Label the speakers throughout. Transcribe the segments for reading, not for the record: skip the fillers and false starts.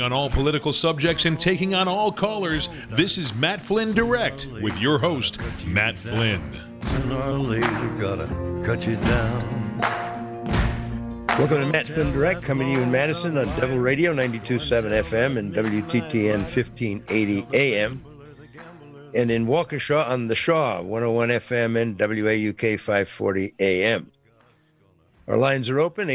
Speaker 1: on all political subjects and taking on all callers, this is Matt Flynn Direct with your host, Matt Flynn.
Speaker 2: Sooner or later, gotta cut you down.
Speaker 3: Welcome to Matt Flynn Direct, coming to you in Madison on Devil Radio 92.7 FM and WTTN 1580 AM. And in Waukesha on the Shaw 101 FM and WAUK 540 AM. Our lines are open,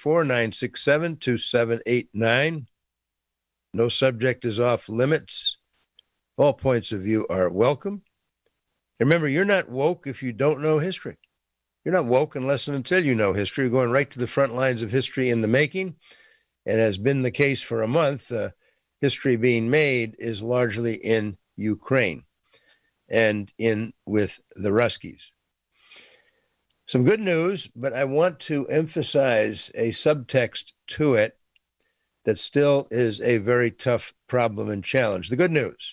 Speaker 3: 844-967-2789. No subject is off limits. All points of view are welcome. Remember, you're not woke if you don't know history. You're not woke unless and until you know history. You're going right to the front lines of history in the making. And has been the case for a month, history being made is largely in Ukraine and in with the Ruskies. Some good news, but I want to emphasize a subtext to it that still is a very tough problem and challenge. The good news: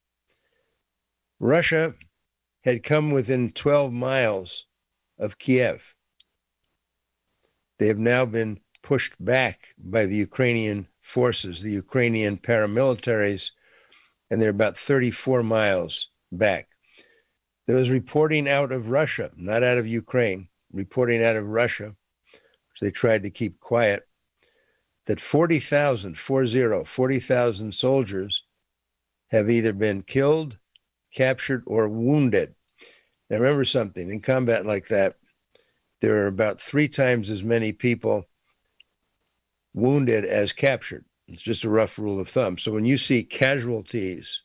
Speaker 3: Russia had come within 12 miles of Kiev. They have now been pushed back by the Ukrainian forces, the Ukrainian paramilitaries, and they're about 34 miles back. There was reporting out of Russia, not out of Ukraine, reporting out of Russia, which they tried to keep quiet, that 40,000 soldiers have either been killed, captured, or wounded. Now remember something, in combat like that, there are about 3 times as many people wounded as captured. It's just a rough rule of thumb. So when you see casualties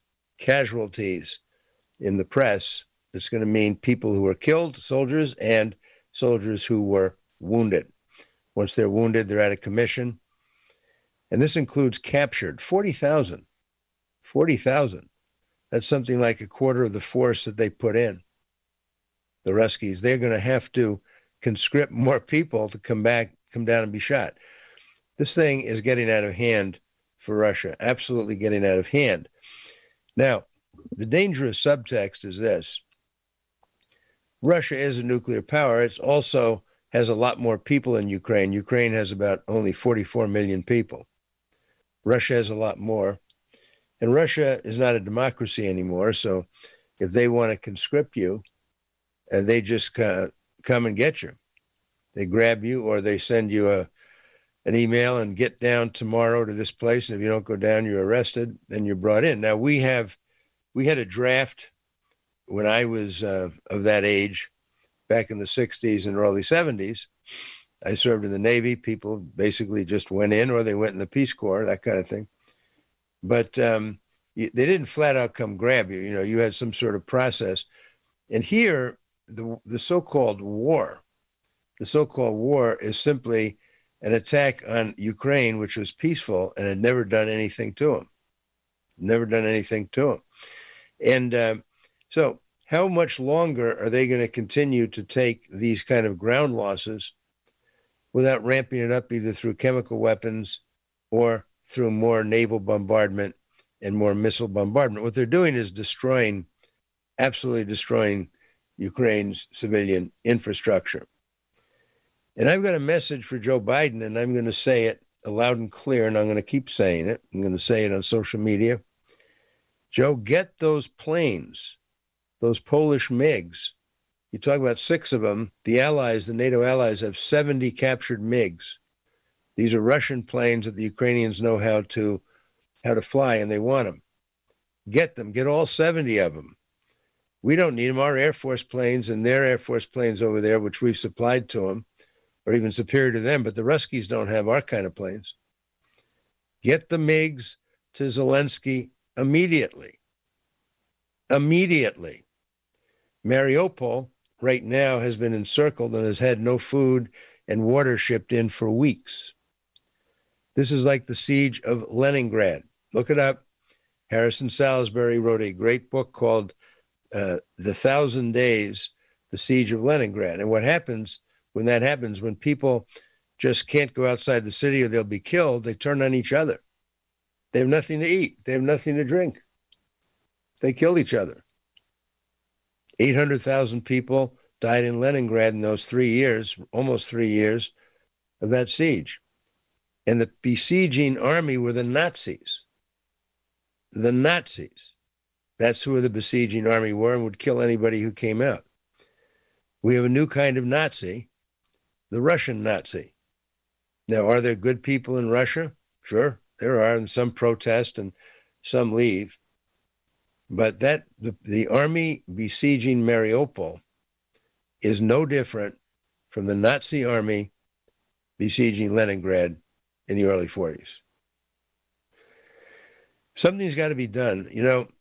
Speaker 3: in the press, it's going to mean people who were killed, soldiers, and soldiers who were wounded. Once they're wounded, they're out of commission. And this includes captured, 40,000. 40,000. That's something like a quarter of the force that they put in. The Ruskies, they're going to have to conscript more people to come down and be shot. This thing is getting out of hand for Russia, absolutely getting out of hand. Now, the dangerous subtext is this. Russia is a nuclear power. It also has a lot more people in Ukraine. Ukraine has about only 44 million people. Russia has a lot more. And Russia is not a democracy anymore. So if they want to conscript you, they just come and get you. They grab you, or they send you an email and get down tomorrow to this place. And if you don't go down, you're arrested and you're brought in. Now we had a draft when I was of that age, back in the 60s and early 70s. I served in the Navy. People basically just went in, or they went in the Peace Corps, that kind of thing. But they didn't flat out come grab you. You know, you had some sort of process. And here, the so-called war is simply an attack on Ukraine, which was peaceful and had never done anything to them. And so how much longer are they going to continue to take these kind of ground losses without ramping it up either through chemical weapons or through more naval bombardment and more missile bombardment? What they're doing is absolutely destroying Ukraine's civilian infrastructure. And I've got a message for Joe Biden, and I'm going to say it loud and clear, and I'm going to keep saying it. I'm going to say it on social media. Joe, get those planes, those Polish MiGs. You talk about 6 of them. The NATO allies have 70 captured MiGs. These are Russian planes that the Ukrainians know how to fly, and they want them. Get them. Get all 70 of them. We don't need them. Our Air Force planes and their Air Force planes over there, which we've supplied to them, are even superior to them, but the Ruskies don't have our kind of planes. Get the MiGs to Zelensky immediately. Mariupol right now has been encircled and has had no food and water shipped in for weeks. This is like the siege of Leningrad. Look it up. Harrison Salisbury wrote a great book called The 1,000 Days, The Siege of Leningrad. And what happens when that happens, when people just can't go outside the city or they'll be killed, they turn on each other. They have nothing to eat. They have nothing to drink. They kill each other. 800,000 people died in Leningrad in those 3 years, almost 3 years of that siege. And the besieging army were the Nazis. The Nazis. That's who the besieging army were and would kill anybody who came out. We have a new kind of Nazi, the Russian Nazi. Now, are there good people in Russia? Sure, there are, and some protest and some leave. But the army besieging Mariupol is no different from the Nazi army besieging Leningrad in the early 40s. Something's got to be done.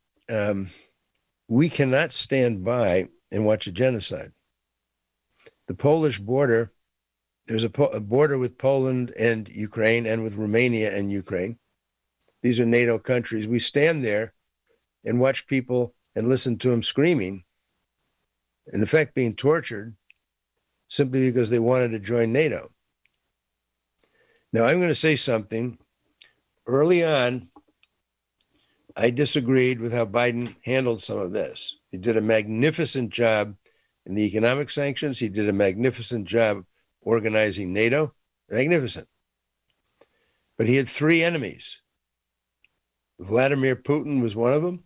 Speaker 3: We cannot stand by and watch a genocide. The Polish border, there's a border with Poland and Ukraine and with Romania and Ukraine. These are NATO countries. We stand there and watch people and listen to them screaming, in effect being tortured, simply because they wanted to join NATO. Now, I'm going to say something. Early on, I disagreed with how Biden handled some of this. He did a magnificent job in the economic sanctions. He did a magnificent job organizing NATO. Magnificent. But he had three enemies. Vladimir Putin was one of them.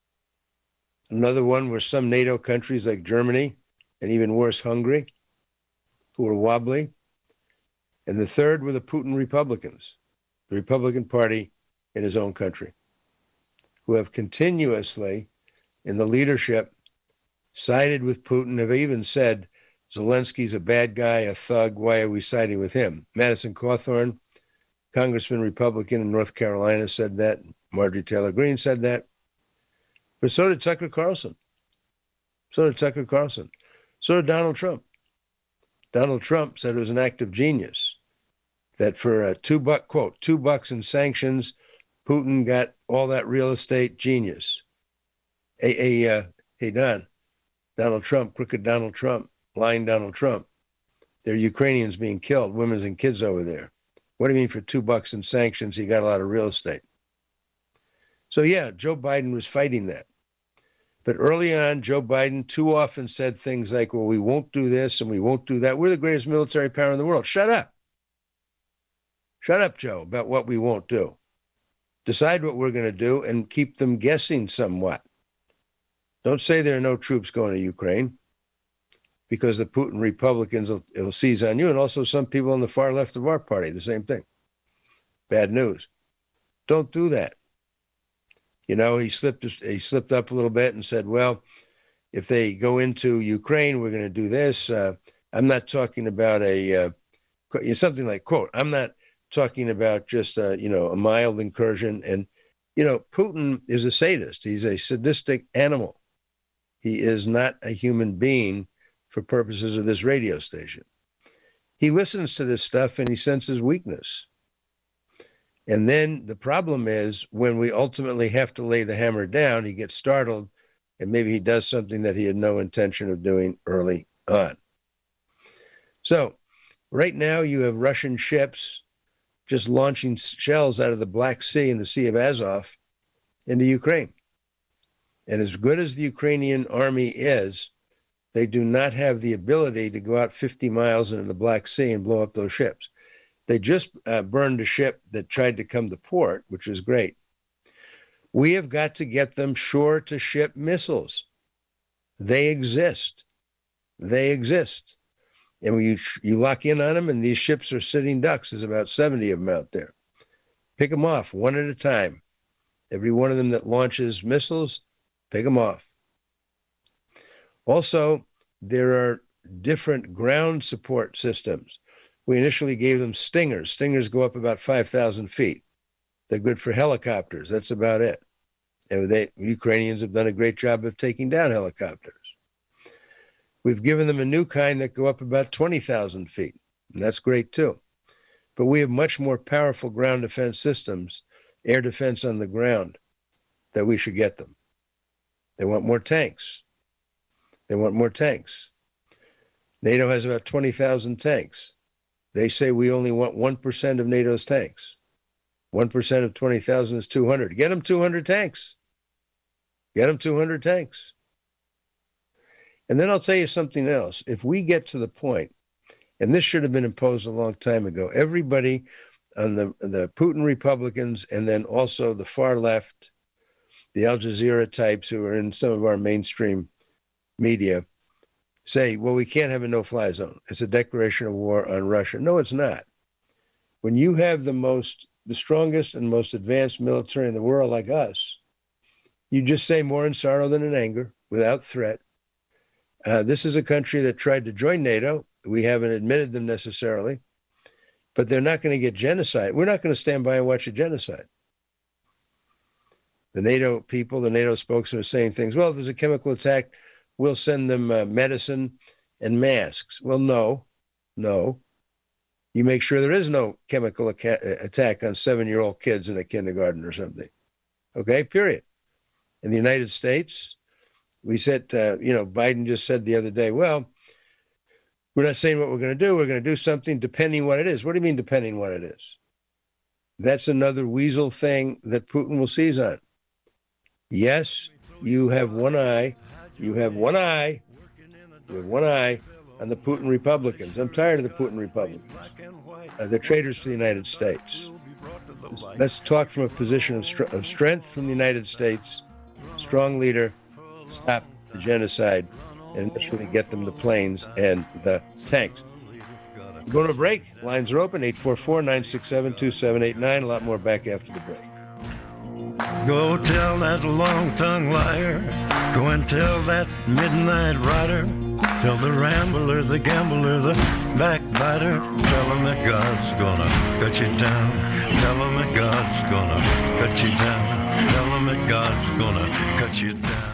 Speaker 3: Another one were some NATO countries like Germany, and even worse, Hungary, who were wobbly. And the third were the Putin Republicans, the Republican Party in his own country, who have continuously, in the leadership, sided with Putin, have even said, Zelensky's a bad guy, a thug, why are we siding with him? Madison Cawthorn, Congressman Republican in North Carolina, said that. Marjorie Taylor Greene said that. But so did Tucker Carlson. So did Donald Trump. Donald Trump said it was an act of genius that for a $2 in sanctions, Putin got all that real estate. Genius. Hey, Don, Donald Trump, crooked Donald Trump, lying Donald Trump. There are Ukrainians being killed, women and kids over there. What do you mean for $2 in sanctions? He got a lot of real estate. So yeah, Joe Biden was fighting that. But early on, Joe Biden too often said things like, well, we won't do this and we won't do that. We're the greatest military power in the world. Shut up. Shut up, Joe, about what we won't do. Decide what we're going to do and keep them guessing somewhat. Don't say there are no troops going to Ukraine, because the Putin Republicans will seize on you, and also some people on the far left of our party, the same thing. Bad news. Don't do that. He slipped up a little bit and said, well, if they go into Ukraine, we're going to do this. I'm not talking about something like, quote, I'm not talking about just, a mild incursion. And, Putin is a sadist. He's a sadistic animal. He is not a human being for purposes of this radio station. He listens to this stuff and he senses weakness. And then the problem is when we ultimately have to lay the hammer down, he gets startled and maybe he does something that he had no intention of doing early on. So right now you have Russian ships just launching shells out of the Black Sea and the Sea of Azov into Ukraine. And as good as the Ukrainian army is, they do not have the ability to go out 50 miles into the Black Sea and blow up those ships. They just burned a ship that tried to come to port, which is great. We have got to get them shore-to-ship missiles. They exist. And when you lock in on them, and these ships are sitting ducks, there's about 70 of them out there. Pick them off one at a time. Every one of them that launches missiles, pick them off. Also, there are different ground support systems. We initially gave them Stingers. Stingers go up about 5,000 feet. They're good for helicopters. That's about it. And Ukrainians have done a great job of taking down helicopters. We've given them a new kind that go up about 20,000 feet. And that's great too. But we have much more powerful ground defense systems, air defense on the ground, that we should get them. They want more tanks. NATO has about 20,000 tanks. They say we only want 1% of NATO's tanks. 1% of 20,000 is 200. Get them 200 tanks. And then I'll tell you something else. If we get to the point, and this should have been imposed a long time ago, everybody on the Putin Republicans, and then also the far left, the Al Jazeera types who are in some of our mainstream media, say, well, we can't have a no-fly zone. It's a declaration of war on Russia. No, it's not. When you have the strongest and most advanced military in the world like us, you just say more in sorrow than in anger, without threat. This is a country that tried to join NATO. We haven't admitted them necessarily, but they're not going to get genocide. We're not going to stand by and watch a genocide. The NATO people, the NATO spokesman are saying things, well, if there's a chemical attack, we'll send them medicine and masks. Well, no. You make sure there is no chemical attack on 7-year-old kids in a kindergarten or something. Okay, period. In the United States, we said, Biden just said the other day, well, we're not saying what we're going to do. We're going to do something depending what it is. What do you mean depending what it is? That's another weasel thing that Putin will seize on. Yes, you have one eye. You have one eye on the Putin Republicans. I'm tired of the Putin Republicans. They're traitors to the United States. Let's talk from a position of strength from the United States. Strong leader, stop the genocide, and initially get them the planes and the tanks. We're going to a break. Lines are open, 844-967-2789. A lot more back after the break.
Speaker 2: Go tell that long-tongued liar. Go and tell that midnight rider. Tell the rambler, the gambler, the backbiter. Tell him that God's gonna cut you down. Tell him that God's gonna cut you down. Tell him that God's gonna cut you down.